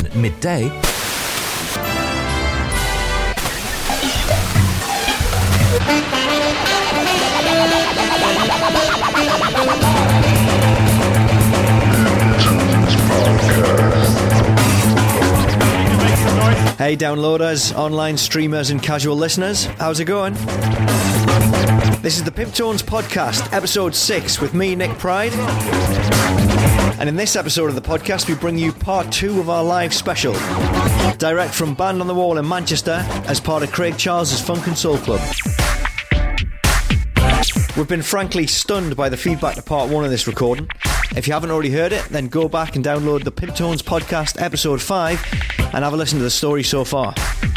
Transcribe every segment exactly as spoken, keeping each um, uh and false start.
at midday. Hey downloaders, online streamers and casual listeners, how's it going? This is the Pimptones Podcast, episode six, with me, Nick Pride. And in this episode of the podcast, we bring you part two of our live special, direct from Band on the Wall in Manchester, as part of Craig Charles's Funk and Soul Club. We've been frankly stunned by the feedback to part one of this recording. If you haven't already heard it, then go back and download the Pimptones Podcast, episode five, and have a listen to the story so far.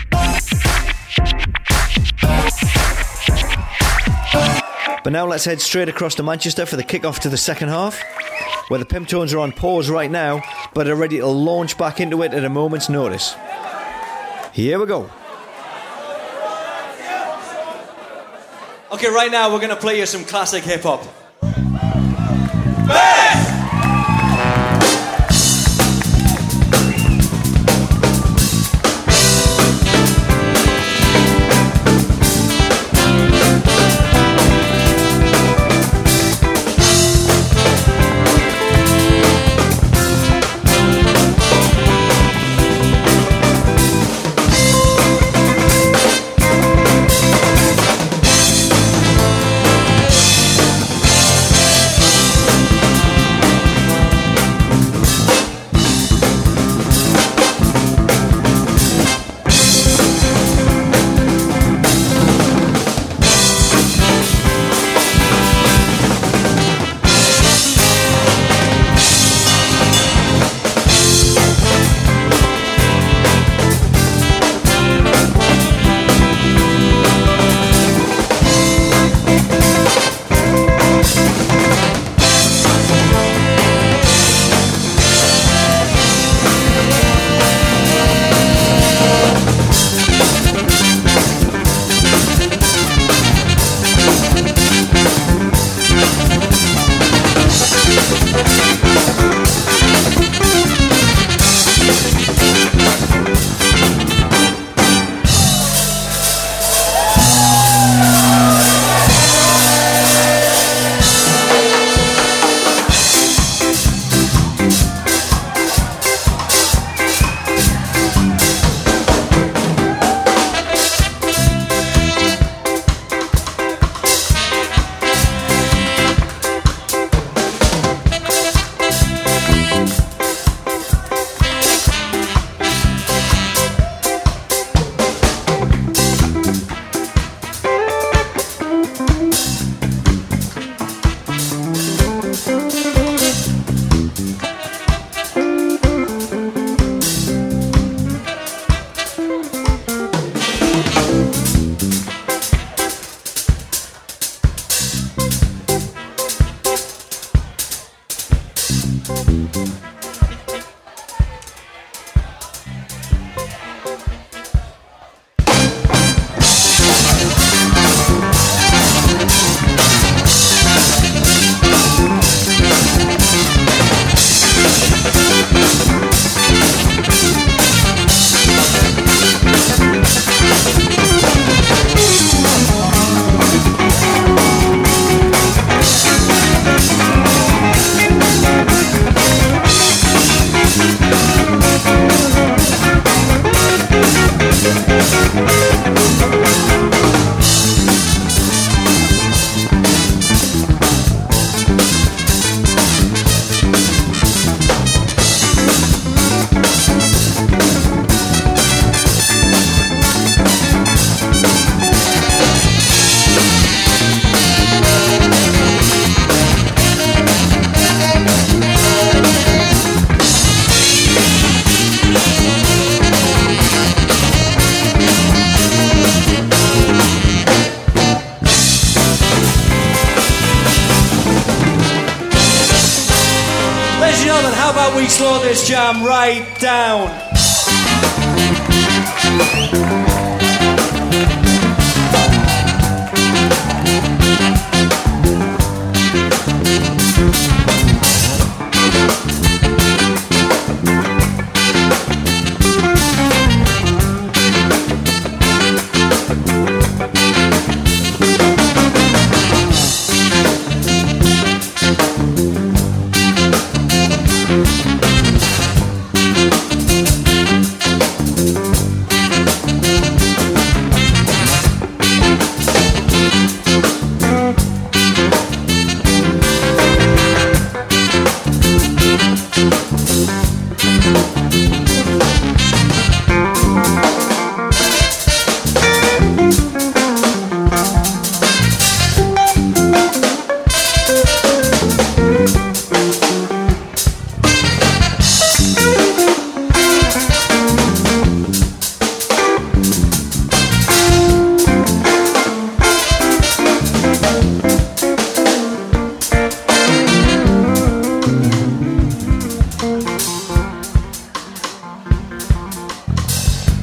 But now let's head straight across to Manchester for the kick-off to the second half, where the Pimptones are on pause right now, but are ready to launch back into it at a moment's notice. Here we go. Okay, right now we're going to play you some classic hip-hop. Bass! about we slow this jam right down?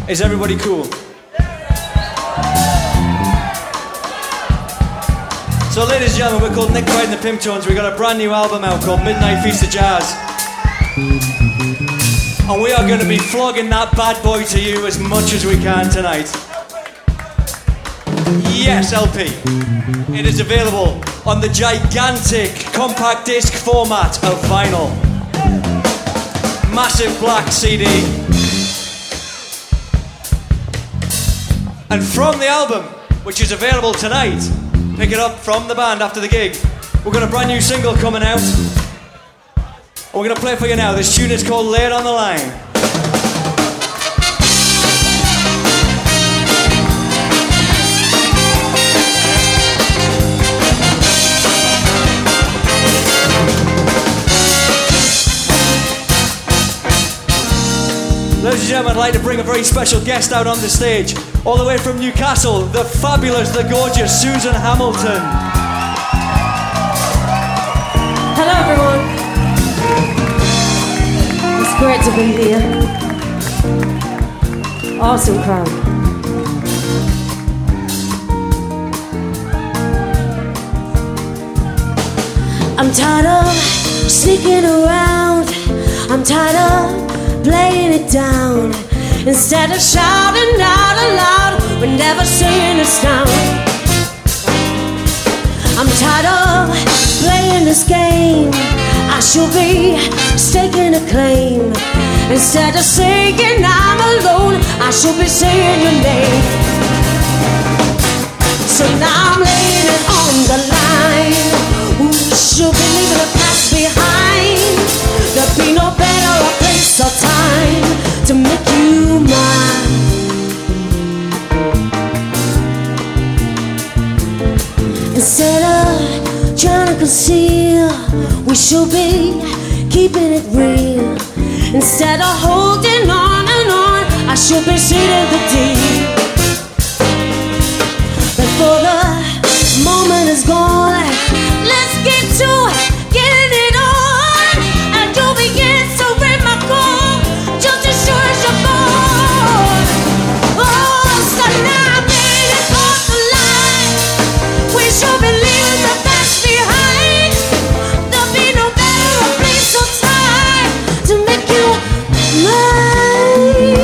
Is everybody cool? So ladies and gentlemen, we're called Nick Pride and the Pimp Tones. We got a brand new album out called Midnight Feast of Jazz. And we are going to be flogging that bad boy to you as much as we can tonight. Yes, L P. It is available on the gigantic compact disc format of vinyl. Massive black C D. And from the album, which is available tonight, pick it up from the band after the gig, we've got a brand new single coming out. And we're going to play for you now. This tune is called Lay It on the Line. Ladies and gentlemen, I'd like to bring a very special guest out on the stage. All the way from Newcastle, the fabulous, the gorgeous Susan Hamilton. Hello everyone. It's great to be here. Awesome crowd. I'm tired of sneaking around. I'm tired of playing it down. Instead of shouting out aloud, we're never saying a sound. I'm tired of playing this game. I should be staking a claim. Instead of saying I'm alone, I should be saying your name. So now I'm laying it on the line. Ooh, should be leaving the past behind. There'll be no better place or time to make you mine. Instead of trying to conceal, we should be keeping it real. Instead of holding on and on, I should be sealing the deal. Before the moment is gone, let's get to getting it on. And you'll be answering my call just as sure as you're born. Oh, so now I'm laying it on the line. We should be leaving the past behind. There'll be no better place or time to make you mine.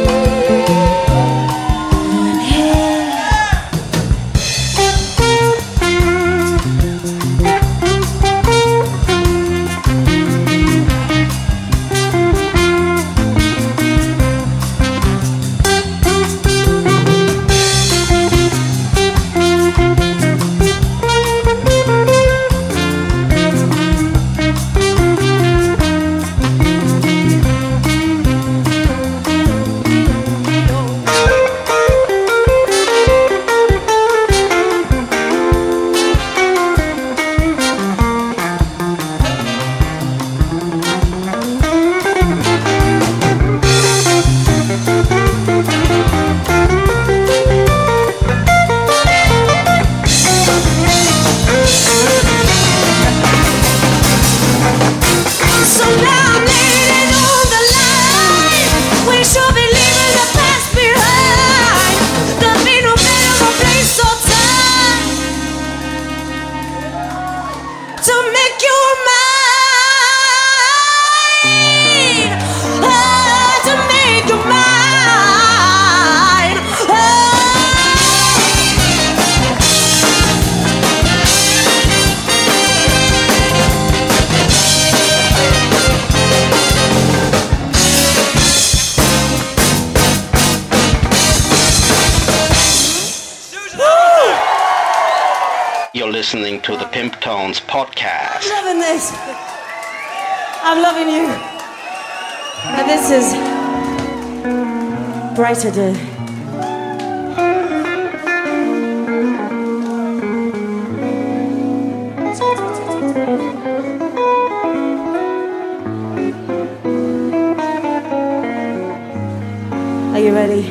Listening to the Pimp Tones podcast. I'm loving this. I'm loving you. And this is Brighter Day. Are you ready?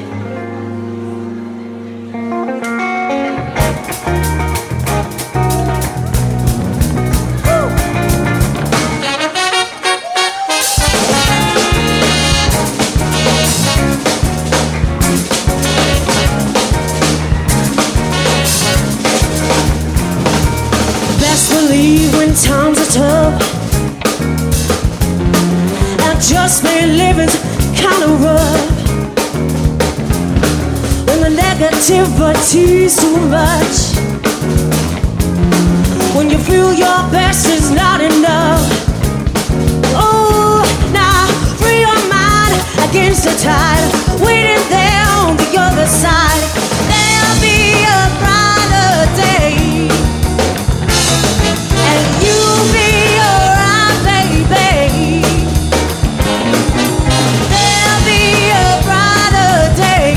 when times are tough. And just been living's kind of rough. When the negativity's too much. When you feel your best is not enough. Oh, now free your mind against the tide. Waiting there on the other side. There'll be a brighter day. And you'll be alright, baby. There'll be a brighter day.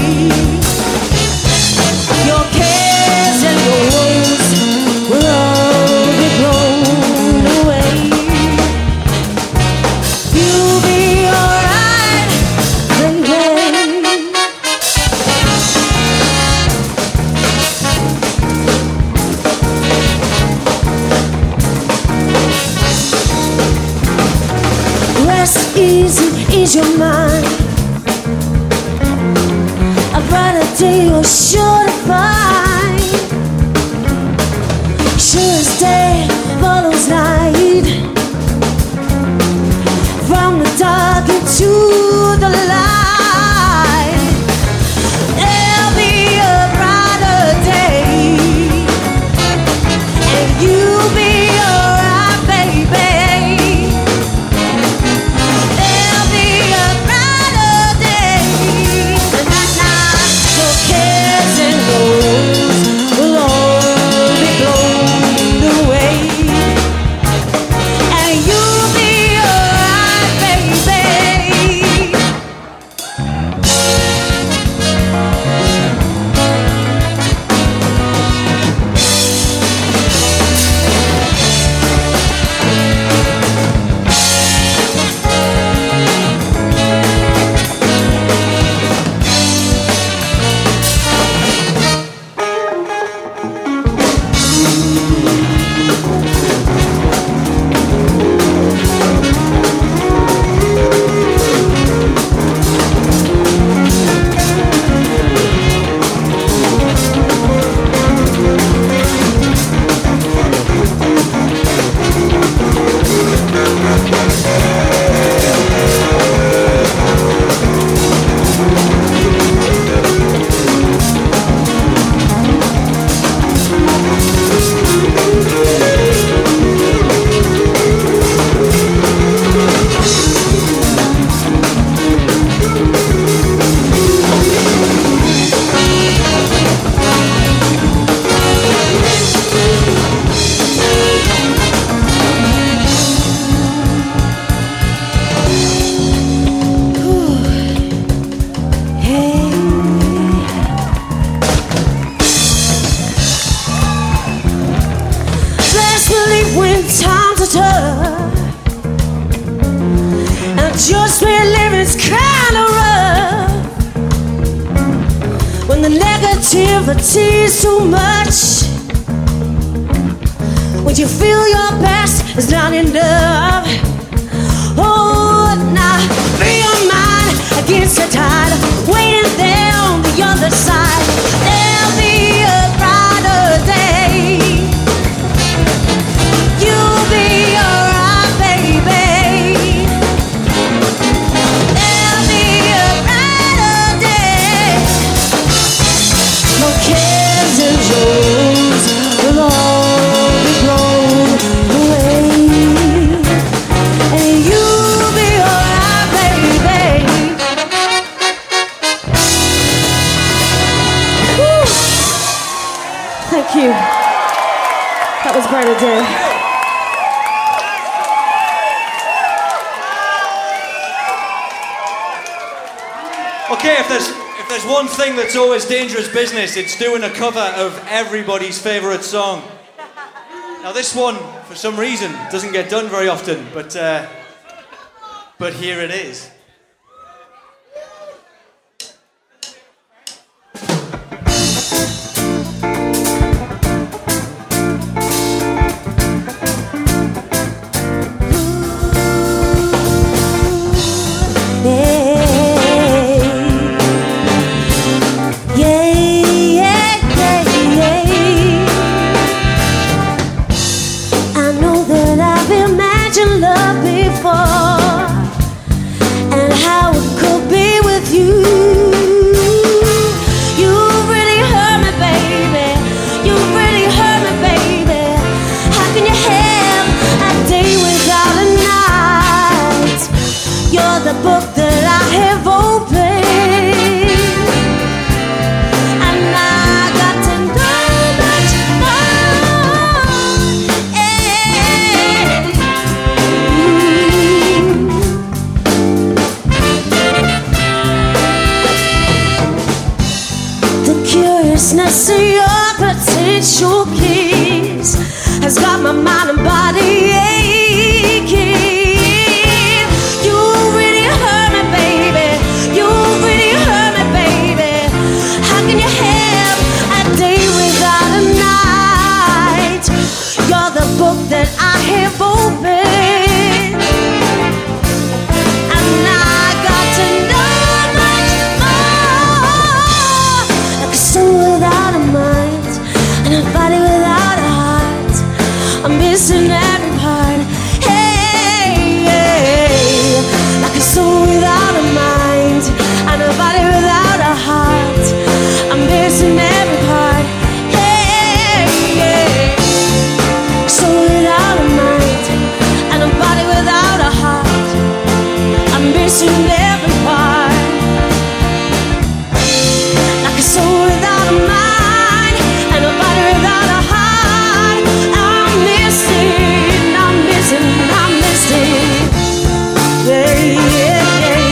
Your cares and your woes will all be blown away. You'll be alright, baby. Rest easy, ease your mind. A brighter day you're sure to find. Sure as day follows night. From the dark into the light. There'll be a brighter day. And you'll be alright, baby. There'll be a brighter day. Na na, your cares and woes will all be blown away. And you'll be alright, baby. Best believe when times are tough. And just been living's kind of rough. When the negativity's too much. When you feel your best is not enough. Oh, now free your mind against the tide. Waiting there on the other side. There'll be a brighter day. You'll be alright, baby. There'll be a brighter day. Your cares and yours will all be blown away. And you'll be alright, baby. Woo. Thank you. That was brighter day. Okay, if there's if there's one thing that's always dangerous business, it's doing a cover of everybody's favourite song. Now this one, for some reason, doesn't get done very often, but uh, but here it is. I know that closeness of your potential kiss has got my mind and body aching. You really hurt me, baby. You really hurt me, baby. How can you have a day without a night? You're the book that I have opened, and I got to know much more. Like a soul without a mind and a body without a heart. I'm missing every part. Hey, hey. Like a soul without a mind and a body without a heart. I'm missing every part. Hey, hey. Soul without a mind and a body without a heart. I'm missing every part. Like a soul without a mind and a body without a heart. I'm missing, I'm missing, I'm missing. Yeah, yeah, yeah.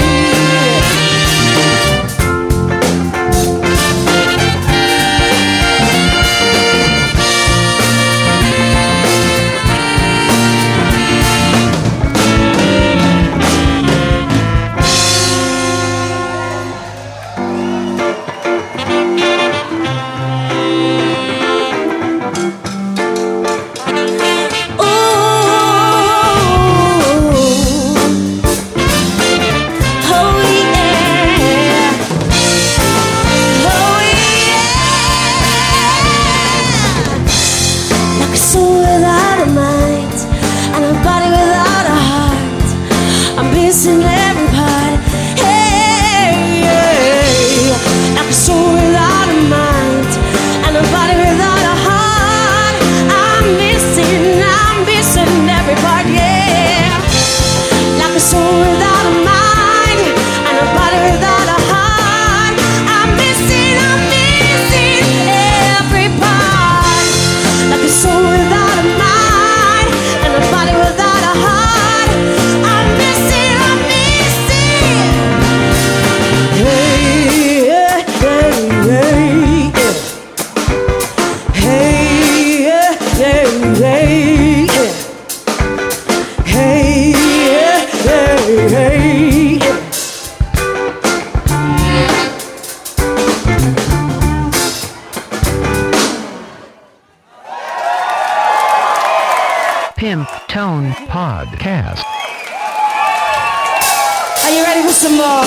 Pimp Tone Podcast. Are you ready for some more?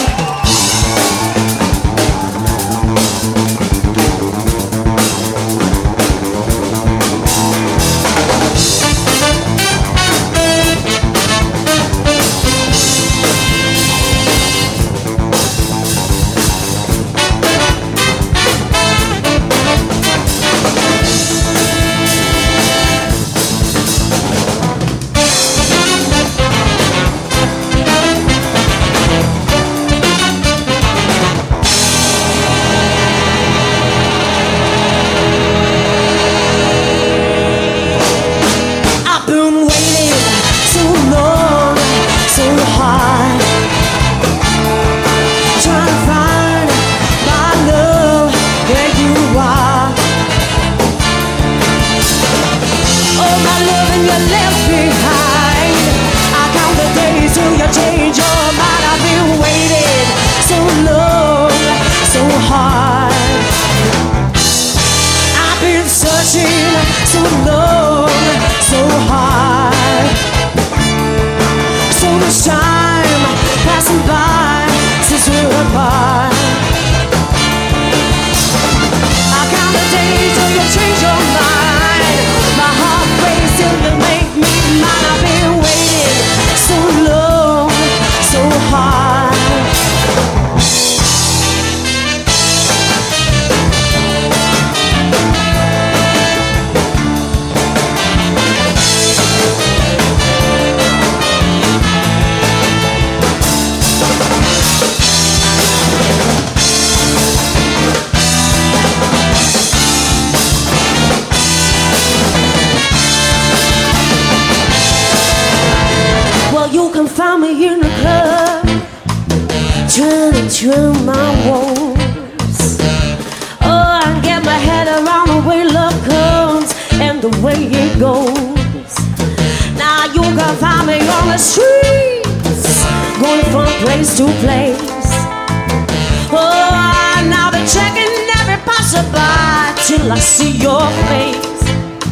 Trying to my woes. Oh, I the way it goes. Now you can find me on the streets, going from place to place. Oh, now they're checking every passerby till I see your face.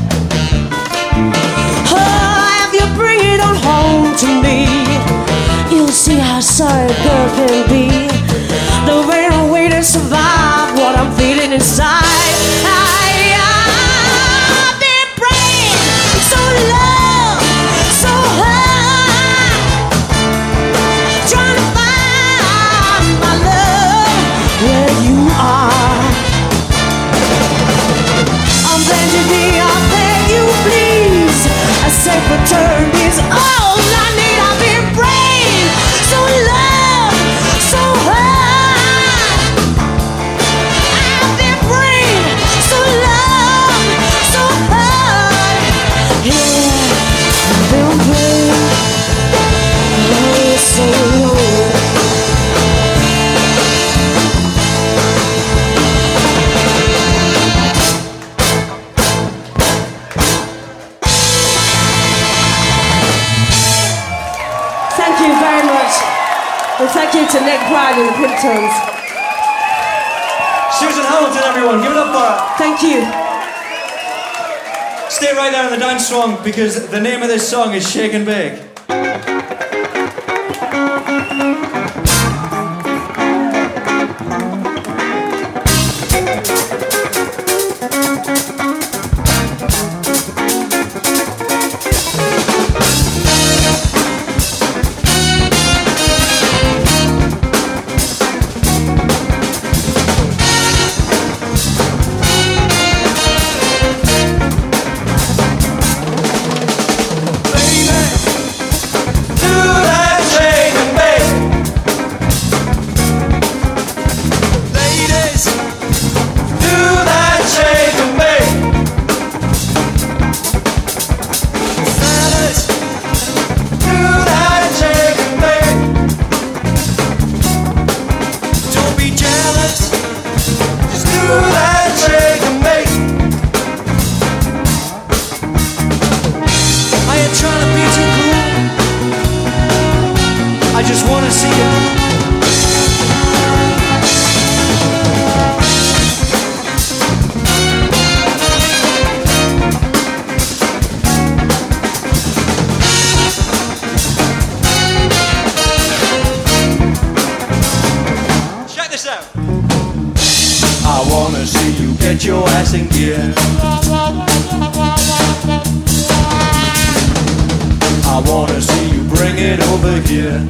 Oh, if you bring it on home to me, you'll see how sorry a girl can be. There ain't no way to survive what I'm feeling inside. I, I've been praying so low, so high, trying to find my love where you are. I'm begging thee, I beg you please, a safe return is all I need. I've been praying so low, so high. I've been praying so low, so high. Yeah, I've been praying oh, so low. Thank you very much. And thank you to Nick Pride and the Pimptones. Susan Hamilton, everyone, give it up for her. Thank you. Stay right there on the dance song because the name of this song is Shake and Bake. I just wanna see you. Check this out. I wanna see you get your ass in gear. I wanna see you bring it over here.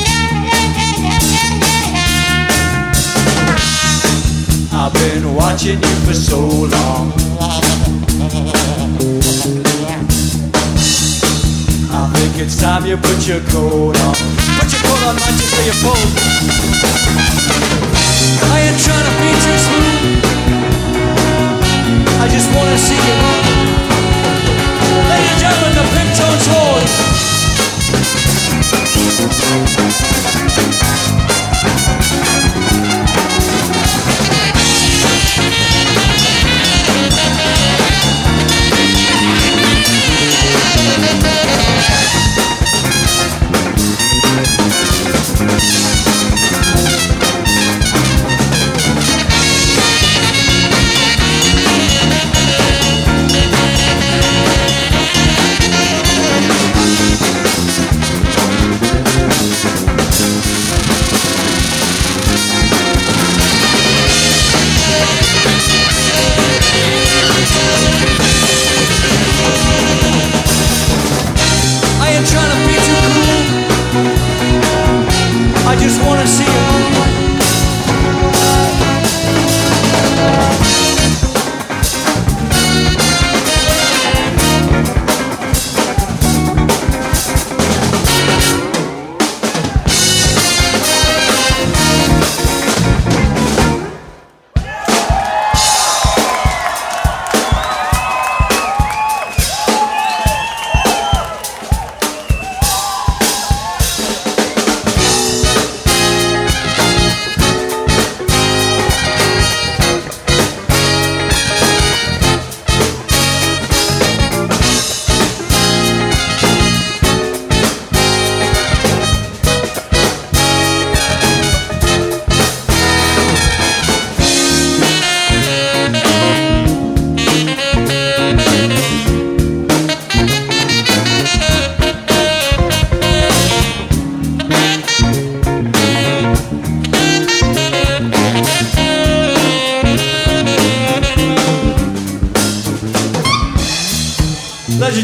I've been watching you for so long. I think it's time you put your coat on. Put your coat on, man, just for your phone. I ain't trying to be too smooth. I just wanna see you. Ladies and gentlemen, the Pimptones Hall. I just wanna see you.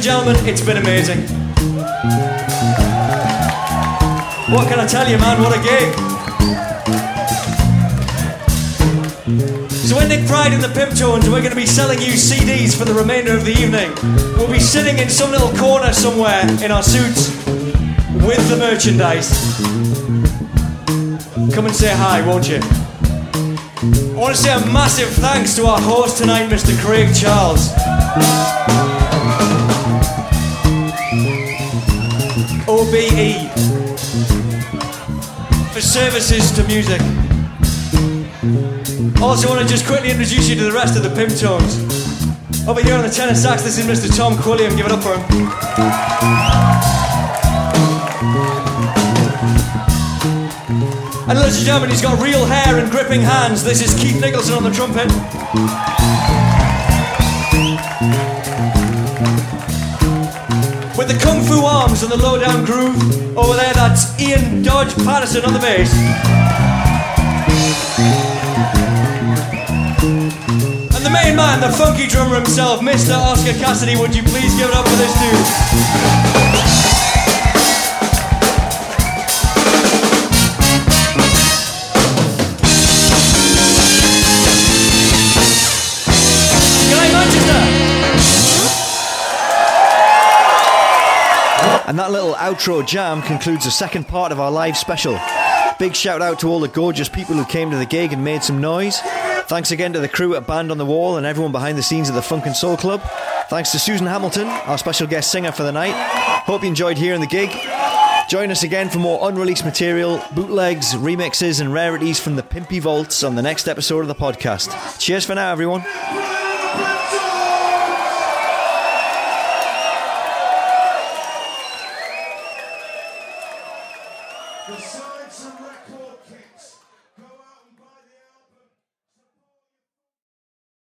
gentlemen, it's been amazing. What can I tell you, man? What a gig. So we're Nick Pride and the Pimp Tones, and we're going to be selling you C Ds for the remainder of the evening. We'll be sitting in some little corner somewhere in our suits with the merchandise. Come and say hi, won't you? I want to say a massive thanks to our host tonight, Mister Craig Charles. O B E for services to music. Also want to just quickly introduce you to the rest of the Pimp Tones. Over here on the tenor sax, this is Mister Tom Quilliam. Give it up for him. And ladies and gentlemen, he's got real hair and gripping hands. This is Keith Nicholson on the trumpet. With the kung fu arms and the low down groove, over there that's Ian Dodge Patterson on the bass. And the main man, the funky drummer himself, Mister Oscar Cassidy. Would you please give it up for this dude? And that little outro jam concludes the second part of our live special. Big shout out to all the gorgeous people who came to the gig and made some noise. Thanks again to the crew at Band on the Wall and everyone behind the scenes at the Funk and Soul Club. Thanks to Susan Hamilton, our special guest singer for the night. Hope you enjoyed hearing the gig. Join us again for more unreleased material, bootlegs, remixes and rarities from the Pimpy Vaults on the next episode of the podcast. Cheers for now, everyone. Besides some record kicks.